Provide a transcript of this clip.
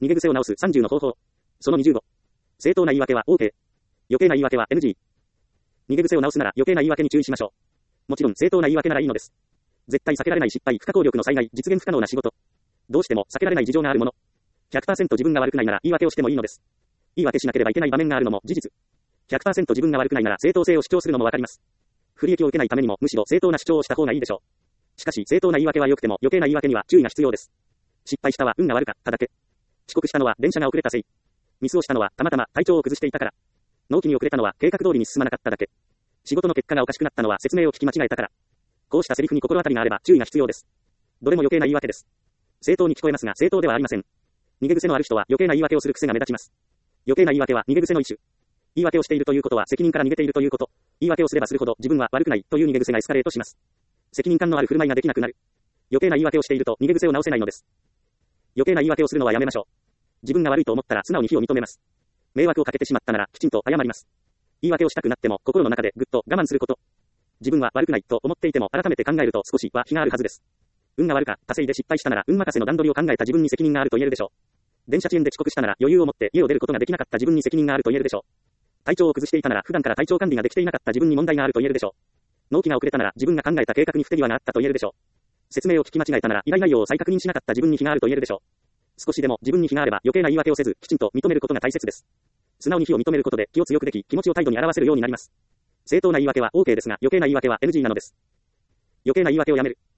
逃げ癖を直す30の方法。その25。正当な言い訳は OK。余計な言い訳は NG。逃げ癖を直すなら余計な言い訳に注意しましょう。もちろん正当な言い訳ならいいのです。絶対避けられない失敗、不可抗力の災害、実現不可能な仕事。どうしても避けられない事情があるもの。100% 自分が悪くないなら言い訳をしてもいいのです。言い訳しなければいけない場面があるのも事実。100% 自分が悪くないなら正当性を主張するのもわかります。不利益を受けないためにもむしろ正当な主張をした方がいいでしょう。しかし正当な言い訳は良くても余計な言い訳には注意が必要です。失敗したは運が悪かっただけ。遅刻したのは電車が遅れたせい。ミスをしたのはたまたま体調を崩していたから。納期に遅れたのは計画通りに進まなかっただけ。仕事の結果がおかしくなったのは説明を聞き間違えたから。こうしたセリフに心当たりがあれば注意が必要です。どれも余計な言い訳です。正当に聞こえますが正当ではありません。逃げ癖のある人は余計な言い訳をする癖が目立ちます。余計な言い訳は逃げ癖の一種。言い訳をしているということは責任から逃げているということ。言い訳をすればするほど自分は悪くないという逃げ癖がエスカレートします。責任感のある振る舞いができなくなる。余計な言い訳をしていると逃げ癖を直せないのです。余計な言い訳をするのはやめましょう。自分が悪いと思ったら素直に非を認めます。迷惑をかけてしまったならきちんと謝ります。言い訳をしたくなっても心の中でぐっと我慢すること。自分は悪くないと思っていても改めて考えると少しは非があるはずです。運が悪かったせいで失敗したなら運任せの段取りを考えた自分に責任があると言えるでしょう。電車遅延で遅刻したなら余裕を持って家を出ることができなかった自分に責任があると言えるでしょう。体調を崩していたなら普段から体調管理ができていなかった自分に問題があると言えるでしょう。納期が遅れたなら自分が考えた計画に不手際があったと言えるでしょう。説明を聞き間違えたなら依頼内容を再確認しなかった自分に非があると言えるでしょう。少しでも自分に非があれば余計な言い訳をせずきちんと認めることが大切です。素直に非を認めることで気を強くでき気持ちを態度に表せるようになります。正当な言い訳は OK ですが余計な言い訳は NG なのです。余計な言い訳をやめる。